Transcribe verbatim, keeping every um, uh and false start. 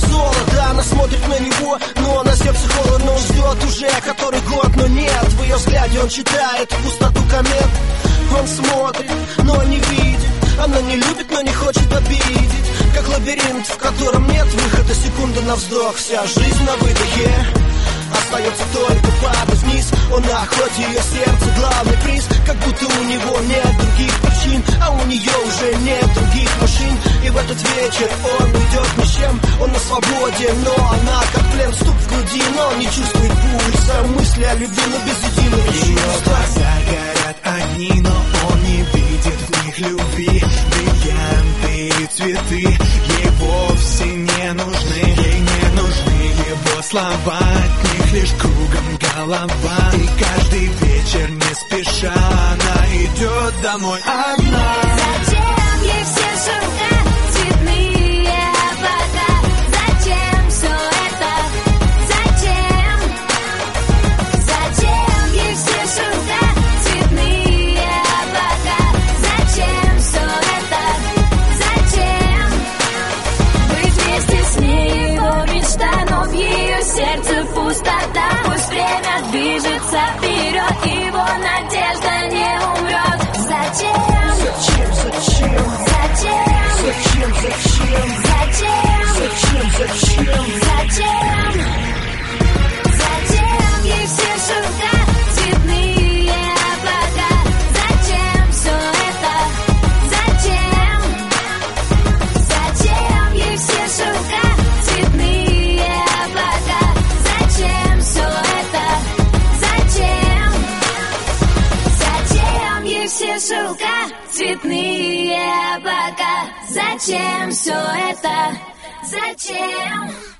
золото. Она смотрит на него, но на сердце холодно. Он ждет уже который год, но нет. В ее взгляде он читает пустоту комет. Он смотрит, но не видит. Она не любит, но не хочет обидеть. Как лабиринт, в котором нет выхода. Секунда на вздох, вся жизнь на выдохе. Остается только падать вниз. Он на охоте, ее сердце главный приз. Как будто у него нет других причин, а у нее уже нет других машин. И в этот вечер он уйдет ни с чем. Он на свободе, но она как плен. Стук в груди, но он не чувствует пульса. Мысли о любви, но без единого чувства. Глаза горят огни, но он не видит в них любви. Бриллианты и цветы ей вовсе не нужны. Ей не нужны его слова, от них лишь кругом голова. И каждый вечер не спеша она идет домой одна. Зачем ей все шелка, цветные облака? Зачем все это? Зачем? Зачем ей все шелка, цветные облака? Зачем все это? Зачем? Быть вместе с ней его мечта, но в ее сердце пустота. Пусть время движется вперед, его надежда не умрет. Зачем? Зачем, зачем? Зачем? Зачем, зачем? Зачем? Зачем, зачем? Зачем? Зачем ей все шелка, цветные облака? Зачем все это? Зачем? Зачем ей все шелка, цветные облака? Зачем все это? Зачем? Зачем ей все шелка, цветные облака? Зачем все это? Зачем?